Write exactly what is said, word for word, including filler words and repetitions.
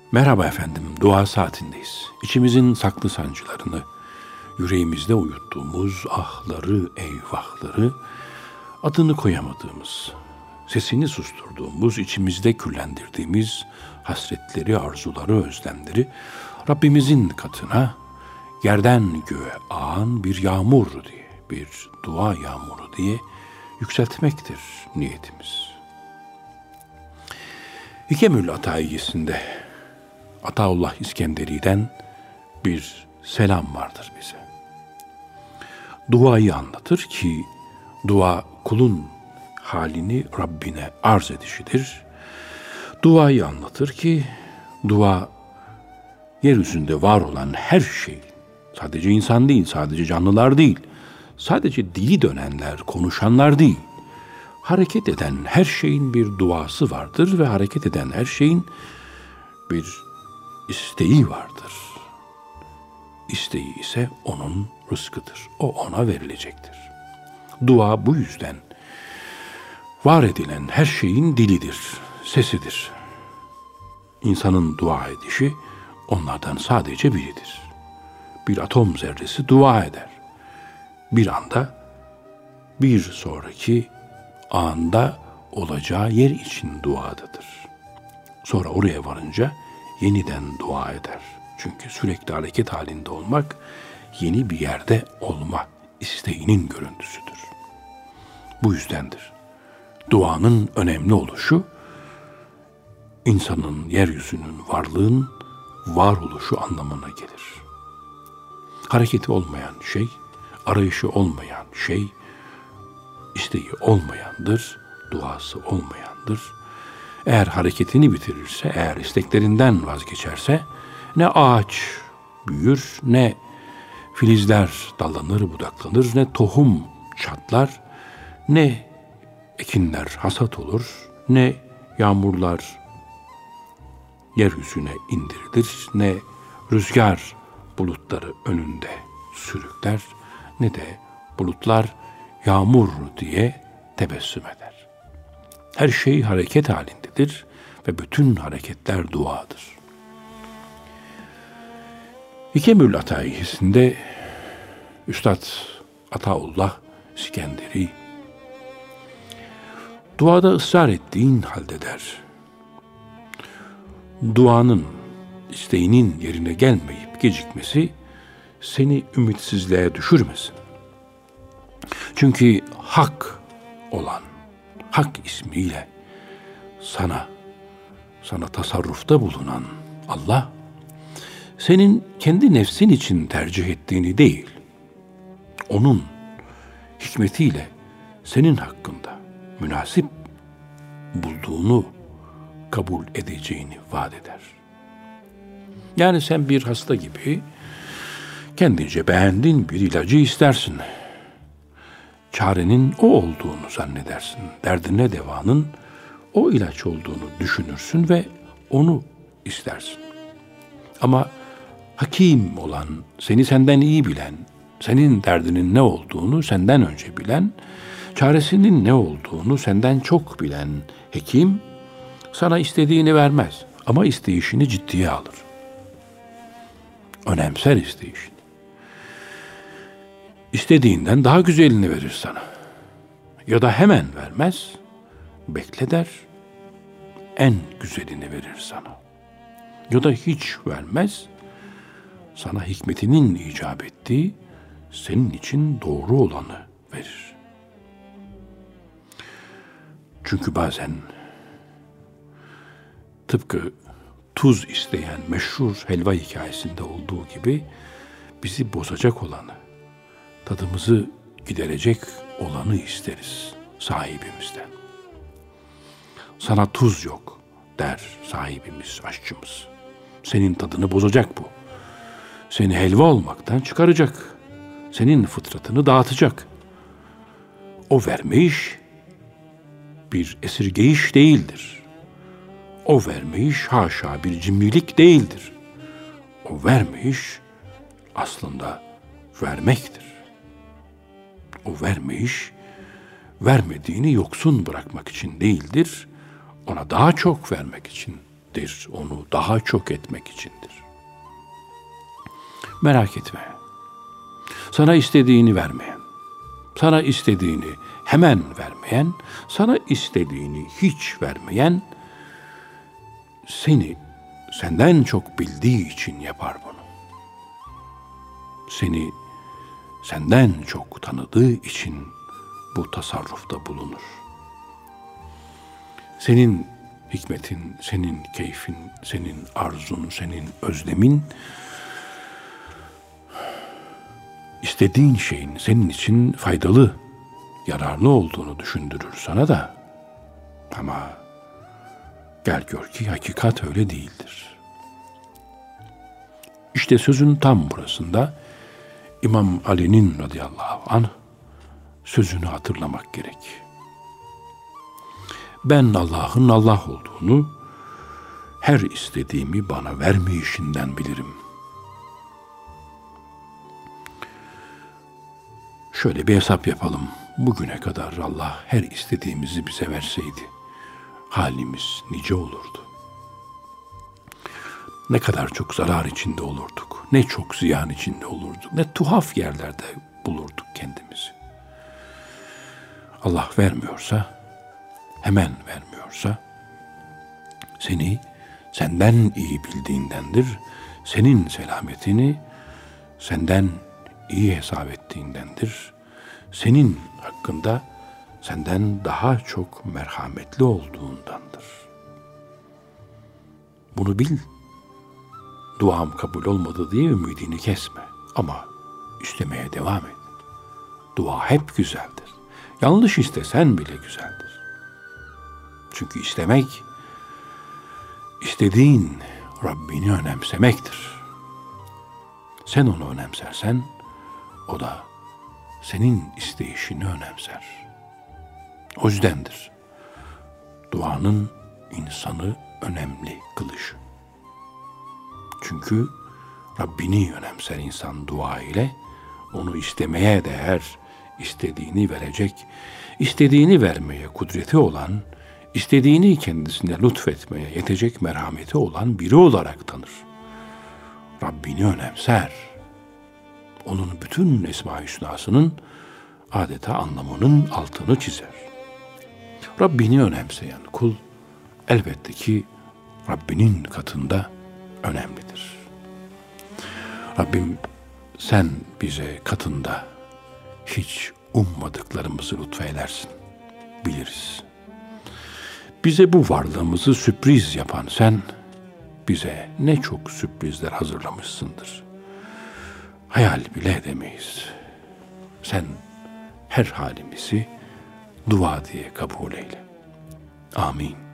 Merhaba efendim, dua saatindeyiz. İçimizin saklı sancılarını, yüreğimizde uyuttuğumuz ahları, eyvahları, adını koyamadığımız, sesini susturduğumuz, içimizde küllendirdiğimiz hasretleri, arzuları, özlemleri Rabbimizin katına, yerden göğe ağan bir yağmur diye, bir dua yağmuru diye yükseltmektir niyetimiz. Hikemül Ataiyesinde Ataullah İskenderi'den bir selam vardır bize. Duayı anlatır ki, dua kulun halini Rabbine arz edişidir. Duayı anlatır ki, dua yeryüzünde var olan her şey, sadece insan değil, sadece canlılar değil, sadece dili dönenler, konuşanlar değil, hareket eden her şeyin bir duası vardır ve hareket eden her şeyin bir isteği vardır. İsteği ise onun rızkıdır. O ona verilecektir. Dua bu yüzden var edilen her şeyin dilidir, sesidir. İnsanın dua edişi onlardan sadece biridir. Bir atom zerresi dua eder. Bir anda, bir sonraki anda olacağı yer için duadadır. Sonra oraya varınca yeniden dua eder. Çünkü sürekli hareket halinde olmak, yeni bir yerde olma isteğinin görüntüsüdür. Bu yüzdendir duanın önemli oluşu, insanın, yeryüzünün, varlığın varoluşu anlamına gelir. Hareketi olmayan şey, arayışı olmayan şey, isteği olmayandır, duası olmayandır. Eğer hareketini bitirirse, eğer isteklerinden vazgeçerse, ne ağaç büyür, ne filizler dallanır, budaklanır, ne tohum çatlar, ne ekinler hasat olur, ne yağmurlar yeryüzüne indirilir, ne rüzgar bulutları önünde sürükler, ne de bulutlar yağmur diye tebessüm eder. Her şey hareket halindedir ve bütün hareketler duadır. Hikemül Ataiyesinde Üstad Ataullah İskenderi duada ısrar ettiğin halde der, duanın, isteğinin yerine gelmeyip gecikmesi seni ümitsizliğe düşürmesin. Çünkü hak olan, hak ismiyle sana, sana tasarrufta bulunan Allah, senin kendi nefsin için tercih ettiğini değil, onun hikmetiyle senin hakkında münasip bulduğunu kabul edeceğini vaat eder. Yani sen bir hasta gibi kendince beğendiğin bir ilacı istersin. Çarenin o olduğunu zannedersin. Derdine devanın o ilaç olduğunu düşünürsün ve onu istersin. Ama hakim olan, seni senden iyi bilen, senin derdinin ne olduğunu senden önce bilen, çaresinin ne olduğunu senden çok bilen hekim, sana istediğini vermez ama isteyişini ciddiye alır. Önemser isteyişini. İstediğinden daha güzelini verir sana. Ya da hemen vermez, bekle der, en güzelini verir sana. Ya da hiç vermez, sana hikmetinin icap ettiği, senin için doğru olanı verir. Çünkü bazen tıpkı tuz isteyen meşhur helva hikayesinde olduğu gibi bizi bozacak olanı, tadımızı giderecek olanı isteriz sahibimizden. Sana tuz yok der sahibimiz, aşçımız. Senin tadını bozacak bu. Seni helva olmaktan çıkaracak. Senin fıtratını dağıtacak. O vermeyiş bir esirgeyiş değildir. O vermeyiş haşa bir cimrilik değildir. O vermeyiş aslında vermektir. O vermeyiş, vermediğini yoksun bırakmak için değildir, ona daha çok vermek için içindir, onu daha çok etmek içindir. Merak etme. Sana istediğini vermeyen, sana istediğini hemen vermeyen, sana istediğini hiç vermeyen, seni senden çok bildiği için yapar bunu. Seni senden çok tanıdığı için bu tasarrufta bulunur. Senin hikmetin, senin keyfin, senin arzun, senin özlemin, istediğin şeyin senin için faydalı, yararlı olduğunu düşündürür sana da. Ama gel gör ki hakikat öyle değildir. İşte sözün tam burasında İmam Ali'nin radıyallahu anh sözünü hatırlamak gerek. Ben Allah'ın Allah olduğunu, her istediğimi bana vermeyişinden bilirim. Şöyle bir hesap yapalım. Bugüne kadar Allah her istediğimizi bize verseydi, halimiz nice olurdu. Ne kadar çok zarar içinde olurduk, ne çok ziyan içinde olurduk, ne tuhaf yerlerde bulurduk kendimizi. Allah vermiyorsa, hemen vermiyorsa, seni senden iyi bildiğindendir, senin selametini senden iyi hesap ettiğindendir, senin hakkında senden daha çok merhametli olduğundandır. Bunu bil. Duam kabul olmadı diye ümidini kesme. Ama istemeye devam et. Dua hep güzeldir. Yanlış istesen bile güzeldir. Çünkü istemek, istediğin Rabbini önemsemektir. Sen onu önemsersen, o da senin isteyişini önemser. O yüzdendir duanın insanı önemli kılışı. Çünkü Rabbini önemser insan dua ile, onu istemeye değer, istediğini verecek, istediğini vermeye kudreti olan, istediğini kendisine lütfetmeye yetecek merhameti olan biri olarak tanır. Rabbini önemser. Onun bütün Esma-i Hüsna'sının adeta anlamının altını çizer. Rabbini önemseyen kul elbette ki Rabbinin katında önemlidir. Rabbim sen bize katında hiç ummadıklarımızı lütfeylersin. Biliriz. Bize bu varlığımızı sürpriz yapan sen, bize ne çok sürprizler hazırlamışsındır. Hayal bile edemeyiz. Sen her halimizi dua diye kabul eyle. Amin.